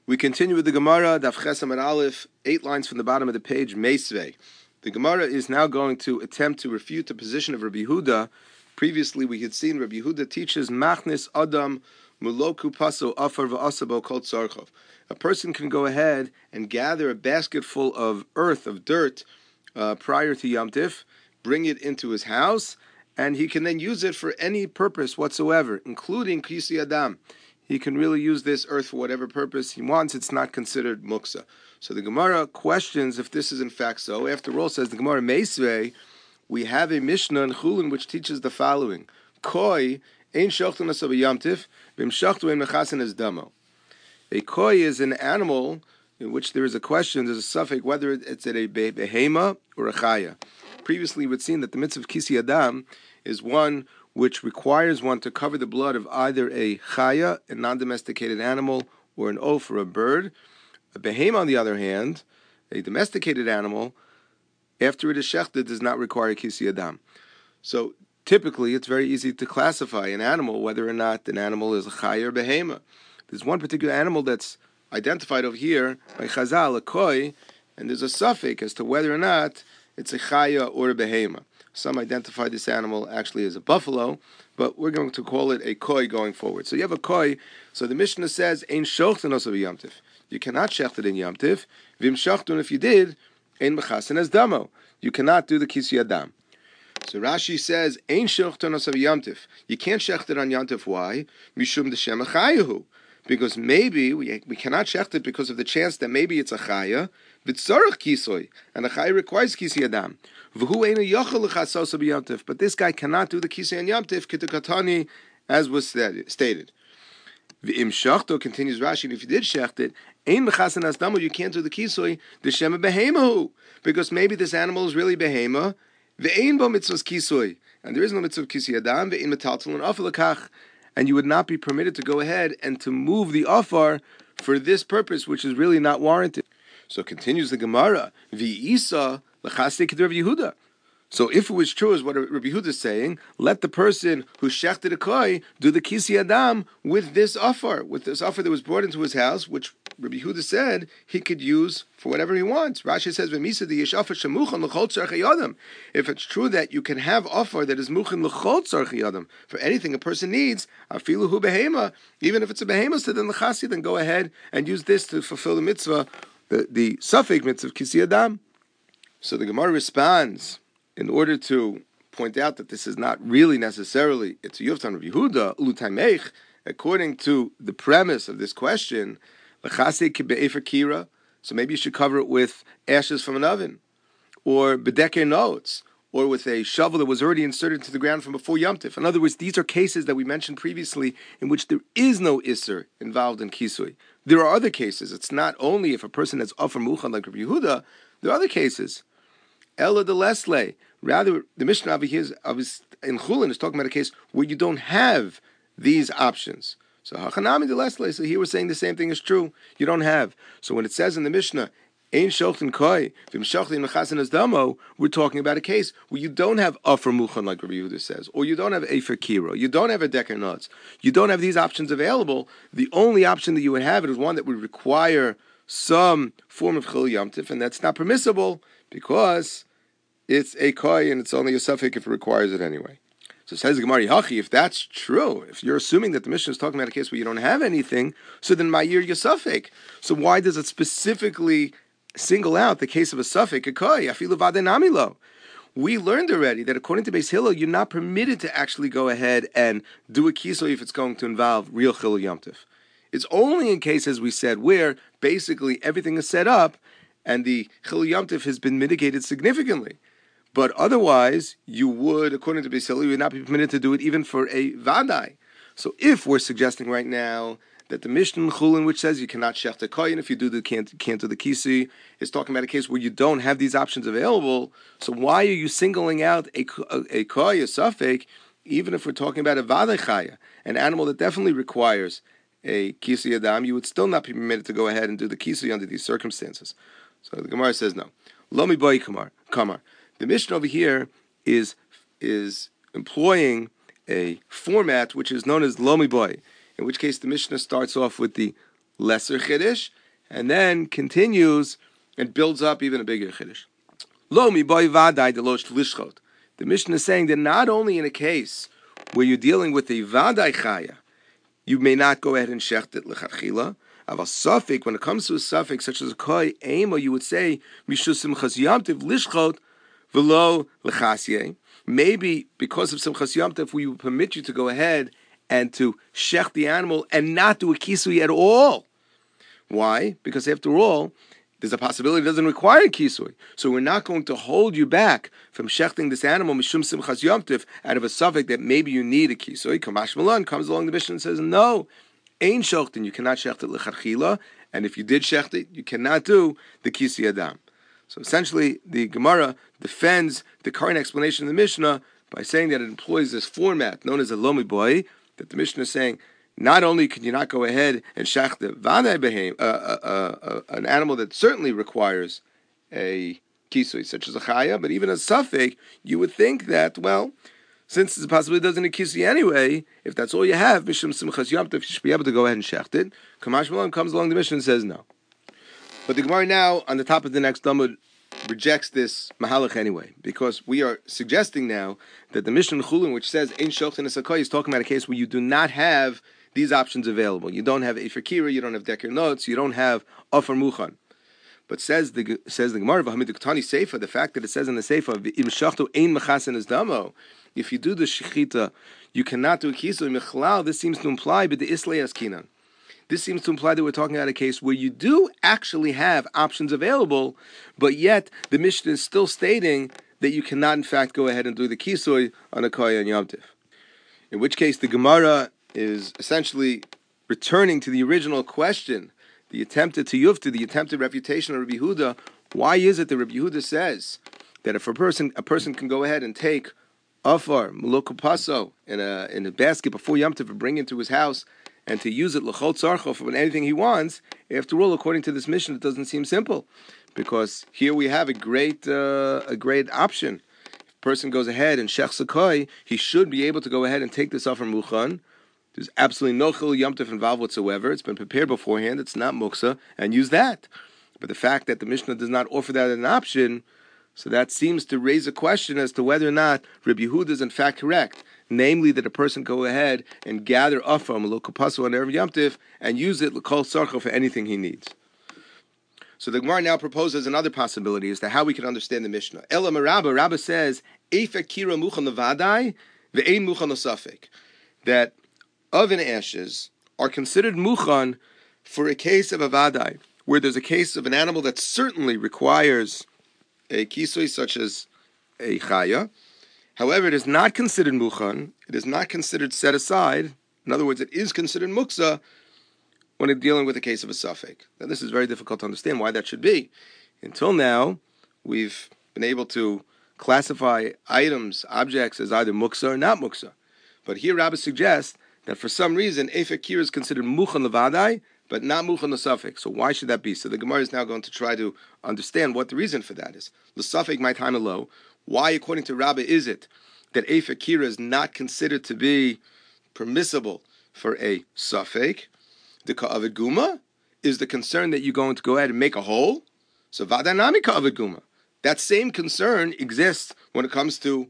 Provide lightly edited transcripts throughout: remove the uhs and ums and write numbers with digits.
We continue with the Gemara, Daf Ches Amud Aleph, 8 lines from the bottom of the page, Meisvei. The Gemara is now going to attempt to refute the position of Rabbi Yehuda. Previously, we had seen Rabbi Yehuda teaches Machnis Adam Muloku Paso Afar V'Asabo Kol Tzarchov. A person can go ahead and gather a basket full of earth, of dirt, prior to Yom Tif, bring it into his house, and he can then use it for any purpose whatsoever, including Kisi Adam. He can really use this earth for whatever purpose he wants. It's not considered muksa. So the Gemara questions if this is in fact so. After all, says the Gemara Meisvei, we have a Mishnah in Chulin which teaches the following: Koi ein shochtun asav yamtiv v'im shachtu ein mechasen as damo. A koi is an animal in which there is a question, there's a suffix whether it's a behema or a chaya. Previously, we'd seen that the mitzvah of Kisi Adam is one which requires one to cover the blood of either a chaya, a non-domesticated animal, or an oaf, or a bird. A behema, on the other hand, a domesticated animal, after it is shechted, does not require Kisi Adam. So typically, it's very easy to classify an animal, whether or not an animal is a chaya or behema. There's one particular animal that's identified over here by Chazal, a koi, and there's a suffix as to whether or not it's a chaya or a behema. Some identify this animal actually as a buffalo, but we're going to call it a koi going forward. So you have a koi. So the Mishnah says, "Ein shochtun osav Yom Tif." You cannot shecht it in Yom Tif. Vim shochtun, if you did, ein mechasen as damo. You cannot do the Kisi Adam. So Rashi says, "Ein shochtun osav Yom Tif." You can't shecht it on Yom Tif. Why? Mishum d'shem chayahu. Because maybe we cannot shecht it because of the chance that maybe it's a chaya, v'tzarich kisoy, and a chaya requires Kisi Adam. But this guy cannot do the Kisi and Yom Tif kitukatani, as was stated. V'im shachto, continues Rashi, and if you did shecht it, ein mechasen as damo, you can't do the Kisoy d'shem behemahu, because maybe this animal is really behema, ve'ein bo mitzvahs Kisoy, and there is no mitzvah of Kisi Adam, ve'ein metaltal and afar lekach, and you would not be permitted to go ahead and to move the afar for this purpose, which is really not warranted. So continues the Gemara, v'isa l'chasei k'der Rabbi Yehuda. So if it was true as what Rabbi Yehuda is saying, let the person who shechted a koi do the Kisi Adam with this afar that was brought into his house, which Rabbi Yehuda said he could use for whatever he wants. Rashi says, "V'misa the yesh afar shemuchan l'chol tzarchei adam." If it's true that you can have afar that is muchan l'chol tzarchei adam for anything a person needs, afilu hu behema, even if it's a behema, so then l'chasi, then go ahead and use this to fulfill the mitzvah, the suffix mitzvah of Kisi Adam. So the Gemara responds, in order to point out that this is not really necessarily, it's a Yuftan of Yehuda, Ulutaimech, according to the premise of this question, so maybe you should cover it with ashes from an oven, or bedeker notes, or with a shovel that was already inserted into the ground from before Yom Tif. In other words, these are cases that we mentioned previously in which there is no Isser involved in Kisui. There are other cases. It's not only if a person has Afar Muchan like Rabbi Yehuda, there are other cases. Ella de Lesle. Rather, the Mishnah over here in Chulin is talking about a case where you don't have these options. So Hachanami de Lesle. So here we're saying the same thing is true. You don't have. So when it says in the Mishnah, Ein shochten koi, v'im shochten mechasen as damo, we're talking about a case where you don't have Afar Muchan like Rabbi Yehuda says, or you don't have Efer Kiro, you don't have a Deker Nuts, you don't have these options available. The only option that you would have is one that would require some form of Chil Yom Tif, and that's not permissible because it's a koi and it's only a suffix if it requires it anyway. So says the Gemara, Hachi, if that's true, if you're assuming that the Mishnah is talking about a case where you don't have anything, so then Ma'ir Yasafik. So why does it specifically single out the case of a suffix, a koi? Afilu v'adenamilo. We learned already that according to Beis Hillel, you're not permitted to actually go ahead and do a kiso if it's going to involve real chilul yom tif. It's only in cases, we said, where basically everything is set up and the chilul yom tif has been mitigated significantly. But otherwise, you would, according to Beis Hillel, you would not be permitted to do it even for a vadai. So if we're suggesting right now that the Mishnah in Chulin, which says you cannot shech the koyin, if you do the can't do the kisi, is talking about a case where you don't have these options available. So why are you singling out a koy, a suffix, even if we're talking about a vadai chaya, an animal that definitely requires a kisi adam, you would still not be permitted to go ahead and do the kisi under these circumstances. So the Gemara says no. Lomi boy kamar. The Mishnah over here is employing a format which is known as Lomi boy, in which case the Mishnah starts off with the lesser chiddush, and then continues and builds up even a bigger chiddush. Lo mi boy vadai delosh lishchot. The Mishnah is saying that not only in a case where you're dealing with a vadai chaya, you may not go ahead and shecht it lechatchila. Of a suffix, when it comes to a suffix such as a koi emo, you would say mishus simchas yamtiv lishchot v'lo lechasye. Maybe because of simchas yamtiv, we would permit you to go ahead and to shecht the animal and not do a kisui at all. Why? Because after all, there's a possibility it doesn't require kisui. So we're not going to hold you back from shechting this animal mishum simchas yamtiv out of a suffix that maybe you need a kisui. Kamash Malan comes along the Mishnah and says no. Ein shochten, you cannot shecht it lechatchila, and if you did shecht it, you cannot do the kisi adam. So essentially, the Gemara defends the current explanation of the Mishnah by saying that it employs this format known as a lomi boy, that the Mishnah is saying not only can you not go ahead and shecht the vanai behem, an animal that certainly requires a kisui, such as a chaya, but even a suffix, you would think that, well, since the possibility doesn't kisui anyway, if that's all you have, mishum simchas yamtiv, you should be able to go ahead and shecht it. Kamash Malan comes along the Mishnah and says no. But the Gemara now, on the top of the next Amud, rejects this mahalach anyway, because we are suggesting now that the Mishnah Chulin, which says ein shochten esakoy, is talking about a case where you do not have these options available. You don't have efer kira, you don't have deker notes, you don't have offer muchan. But says the Gemara, the fact that it says in the Seifa, im shachtu ein mechasen es damo, if you do the shechita, you cannot do a kisui mechlal. This seems to imply, but the islay askinan. This seems to imply that we're talking about a case where you do actually have options available, but yet the Mishnah is still stating that you cannot, in fact, go ahead and do the kisui on a koya and yomtiv. In which case, the Gemara is essentially returning to the original question, the attempted refutation of Rabbi Yehuda. Why is it that Rabbi Yehuda says that if a person can go ahead and take afar mulokupaso in a basket before Yom Tov to bring into his house and to use it l'chol tzarcho for anything he wants? After all, according to this mission, it doesn't seem simple, because here we have a great option. If a person goes ahead and shech sakoi, he should be able to go ahead and take this afar muchan. There's absolutely no chil Yom Tov involved whatsoever. It's been prepared beforehand. It's not muksa, and use that. But the fact that the Mishnah does not offer that as an option, so that seems to raise a question as to whether or not Rabbi Yehuda is in fact correct, namely that a person go ahead and gather afam lokupasu on Erev Yom Tov and use it l'kol sarcha for anything he needs. So the Gemara now proposes another possibility as to how we can understand the Mishnah. Ela Marabba, Rabba says, Eifek kira muchan levadai ve'ein muchan l'safek, that oven ashes are considered muchan for a case of a vadai, where there's a case of an animal that certainly requires a kisui such as a chaya. However, it is not considered muchan, it is not considered set aside. In other words, it is considered muksa when it's dealing with a case of a suffix. Now, this is very difficult to understand why that should be. Until now, we've been able to classify items, objects, as either muksa or not muksa. But here Rabbi suggests that for some reason, Eifek Kira is considered muchan levadai, but not muchan l'safek. So why should that be? So the Gemara is now going to try to understand what the reason for that is. L'safek my time low. Why, according to Rabbi, is it that Eifek Kira is not considered to be permissible for a safek? The ka'avid guma is the concern that you're going to go ahead and make a hole. So vadanami ka'avid guma. That same concern exists when it comes to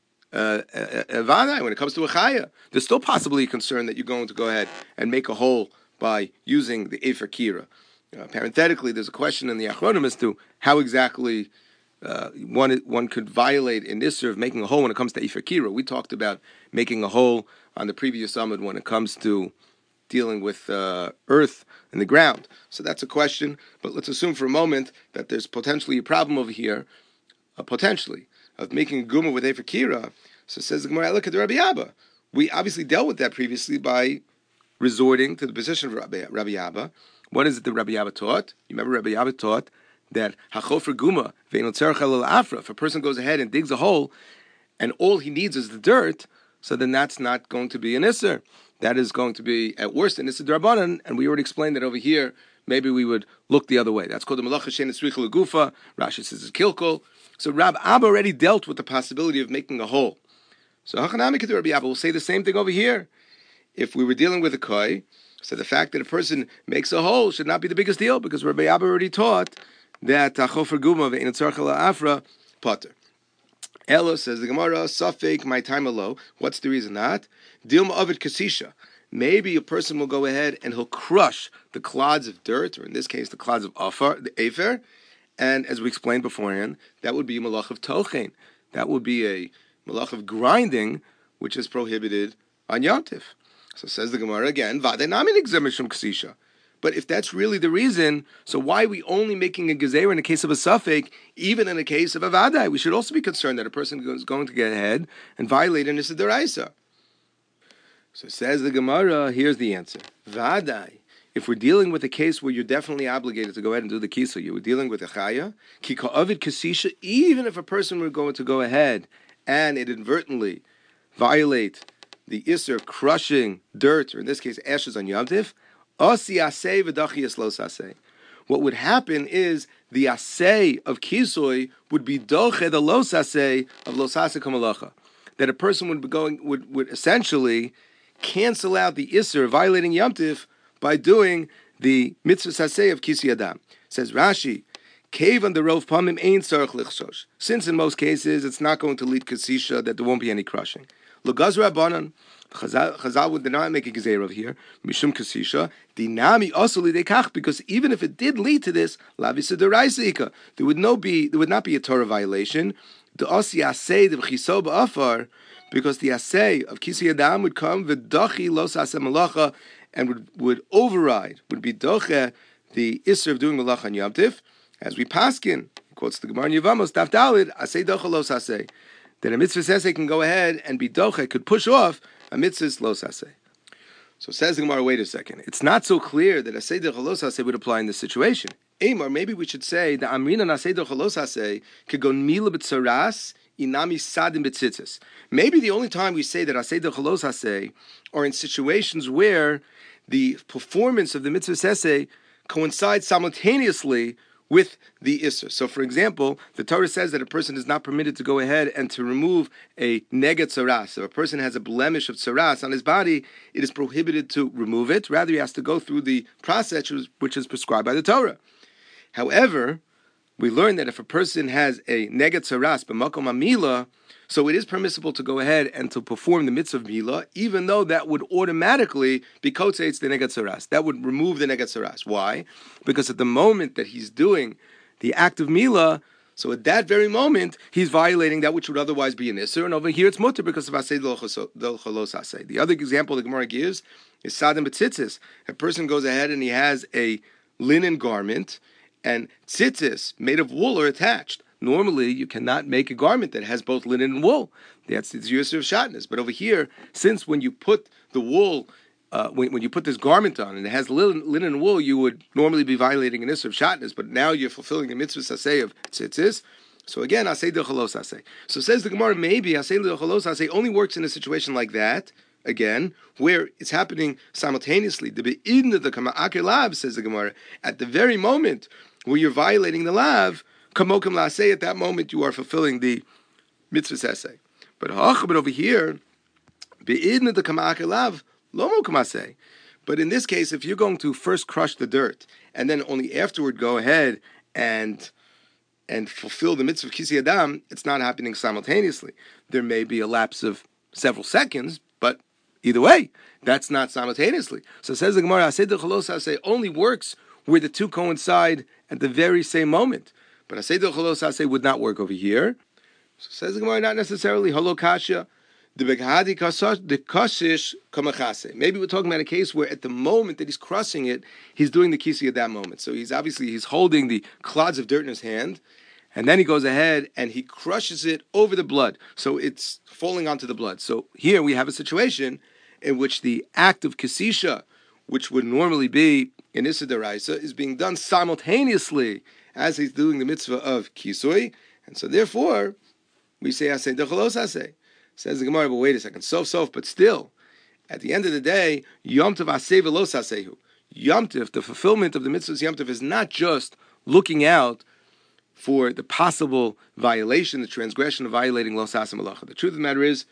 when it comes to a chaya. There's still possibly a concern that you're going to go ahead and make a hole by using the Efer Kira. Parenthetically, there's a question in the Achronim as to how exactly one could violate an issur of making a hole when it comes to Efer Kira. We talked about making a hole on the previous summit when it comes to dealing with earth in the ground. So that's a question, but let's assume for a moment that there's potentially a problem over here, potentially, of making a guma with Efer Kira. So says the Gemara, look at the Rabbi Abba. We obviously dealt with that previously by resorting to the position of Rabbi Abba. What is it that Rabbi Abba taught? You remember Rabbi Abba taught that hachofer guma ve'eno tzarech el afra. If a person goes ahead and digs a hole, and all he needs is the dirt, so then that's not going to be an isser. That is going to be, at worst, an isser d'Rabbanan, and we already explained that over here. Maybe we would look the other way. That's called the malacha she'ein tzricha legufa. Rashi says it's kilkul. So Rabbi Abba already dealt with the possibility of making a hole. So Hachanami Kedu Rabbi Abba will say the same thing over here. If we were dealing with a koi, So the fact that a person makes a hole should not be the biggest deal, because Rabbi Abba already taught that chofer guma ve'in tzarcha la'afra pater. Elo, says the Gemara, safek my time alo. What's the reason not? Dilma avid kasisha. Maybe a person will go ahead and he'll crush the clods of dirt, or in this case, the clods of afar, the afer, and as we explained beforehand, that would be a malach of tochen. That would be a malach of grinding, which is prohibited on Yom Tif. So says the Gemara again, v'adenami nigzeh mishum kasisha. But if that's really the reason, so why are we only making a gezeira in the case of a safek, even in the case of a vadai? We should also be concerned that a person is going to get ahead and violate an issa deraisa. So says the Gemara, here's the answer. Vadai, if we're dealing with a case where you're definitely obligated to go ahead and do the kisa, you were dealing with a chaya, ki ka'avid kasisha, even if a person were going to go ahead and inadvertently violate the issa crushing dirt, or in this case ashes on Yom Tif, what would happen is the asay of kisui would be doche the los asay of los asay kamalacha. That a person would essentially cancel out the isser violating Yom Tif by doing the mitzvah asay of kisi adam. Says Rashi, cave on the rov pamim ein tzarich lichshosh. Since in most cases it's not going to lead kasisha, that there won't be any crushing. L'gaz rabbanan. Chazal would not make a gezeira of here, mishum kasisha, dinami also lidekach, because even if it did lead to this, lavisa deraisa, there would not be a Torah violation. The osi asay the v'chiso ba'afar, because the asay of kisi adam would come v'dachi los asay malacha, and would override, would be doche the isser of doing malacha on Yom Tif, as we paskin, quotes the Gemara in Yevamos, daf dalid, asay doche los asay, that a mitzvah asay can go ahead and be doche, could push off a mitzvah los asay. So says the Gemara, wait a second. It's not so clear that asay doche los asay would apply in this situation. Or maybe we should say that amrina asay doche los asay could go mila b'tzaras inami sadim b'tzitzis. Maybe the only time we say that asay doche los asay are in situations where the performance of the mitzvah asay coincides simultaneously with the Isser. So, for example, the Torah says that a person is not permitted to go ahead and to remove a nega tzaras. If a person has a blemish of tzaras on his body, it is prohibited to remove it. Rather, he has to go through the process which is prescribed by the Torah. However, we learn that if a person has a nega tzaras b'makom amila, so it is permissible to go ahead and to perform the mitzvah of Mila, even though that would automatically be kotzeitz the Negat Saras. That would remove the Negat Saras. Why? Because at the moment that he's doing the act of Mila, so at that very moment, he's violating that which would otherwise be an Isser, and over here it's mutter because of Asay del Cholos Asay. The other example the Gemara gives is Sadam B'tzitzis. A person goes ahead and he has a linen garment, and tzitzis made of wool are attached. Normally, you cannot make a garment that has both linen and wool. That's the Yusuf of Shatnez. But over here, since when you put the wool, when you put this garment on and it has linen and wool, you would normally be violating an Yusuf of Shatnez. But now you're fulfilling the mitzvah saseh of tzitzis. So again, asay dechalos asay. So says the Gemara, maybe asay dechalos asay only works in a situation like that. Again, where it's happening simultaneously. The be'idn of the kama'akir lav, says the Gemara, at the very moment where you're violating the lav, kamokim la'aseh, at that moment you are fulfilling the mitzvah saseh. But over here, be'idn of the kama'akir lav, lo mokum aseh. But in this case, if you're going to first crush the dirt and then only afterward go ahead and fulfill the mitzvah of kisi adam, it's not happening simultaneously. There may be a lapse of several seconds, but either way, that's not simultaneously. So it says the Gemara, asay dechalos asay only works where the two coincide at the very same moment. But asay dechalos asay would not work over here. So it says the Gemara, not necessarily holokasha. Maybe we're talking about a case where at the moment that he's crushing it, he's doing the kisi at that moment. So he's holding the clods of dirt in his hand, and then he goes ahead and he crushes it over the blood. So it's falling onto the blood. So here we have a situation in which the act of kasisha, which would normally be in Issa Deraisa, is being done simultaneously as he's doing the mitzvah of kisui. And so therefore, we say asay dechalos asay. Says the Gemara, but wait a second, but still, at the end of the day, Yom Tov asay v'los asehu. Yom Tov, the fulfillment of the mitzvahs Yom Tov, is not just looking out for the possible violation, the transgression of violating los asay malacha. The truth of the matter is,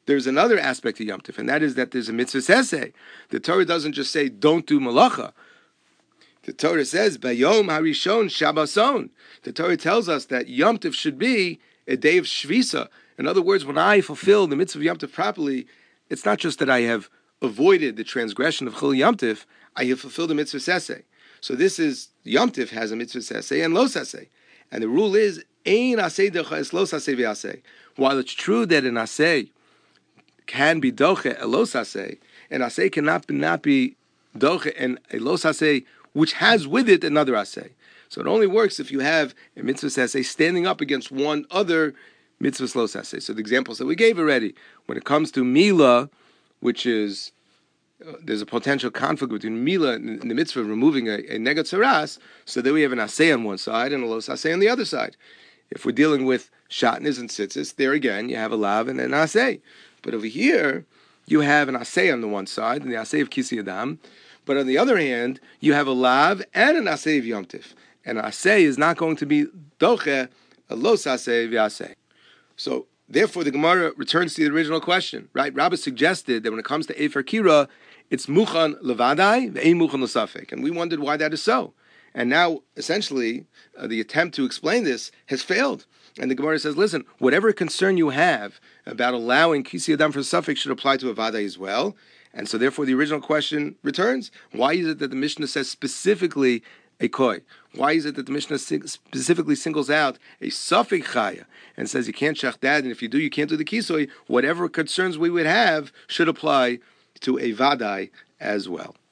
there's another aspect of Yom Tov, and that is that there's a mitzvah seseh. The Torah doesn't just say, don't do malacha. The Torah says, Bayom harishon shabbason. The Torah tells us that Yom Tov should be a day of shvisa. In other words, when I fulfill the mitzvah of Yom Tov properly, it's not just that I have avoided the transgression of Chol Yom Tov, I have fulfilled the mitzvah seseh. So this is, Yom Tov has a mitzvah seseh and lo seseh. And the rule is, ein aseh decha es lo saseh v'aseh. While it's true that an aseh can be doche a lo saseh, an aseh cannot be doche and a lo saseh which has with it another aseh. So it only works if you have a mitzvah saseh standing up against one other mitzvah lo saseh. So the examples that we gave already, when it comes to milah, which is, there's a potential conflict between milah and the mitzvah of removing a negat saras, so that we have an aseh on one side and a lo saseh on the other side. If we're dealing with shatnez and tzitzis, there again, you have a lav and an aseh. But over here, you have an aseh on the one side, and the aseh of kisi adam. But on the other hand, you have a lav and an aseh of Yom Tov. And aseh is not going to be doche, a lo saseh v'aseh. So, therefore, the Gemara returns to the original question, right? Rabbah suggested that when it comes to Efer Kira, it's muchan levadai, ve'ein muchan l'safek. And we wondered why that is so. And now, essentially, the attempt to explain this has failed. And the Gemara says, listen, whatever concern you have about allowing kisi adam for safek should apply to a vadai as well. And so, therefore, the original question returns. Why is it that the Mishnah says specifically a koi? Why is it that the Mishnah specifically singles out a safek chaya and says you can't shach dad, and if you do, you can't do the kisoi? Whatever concerns we would have should apply to a vadai as well.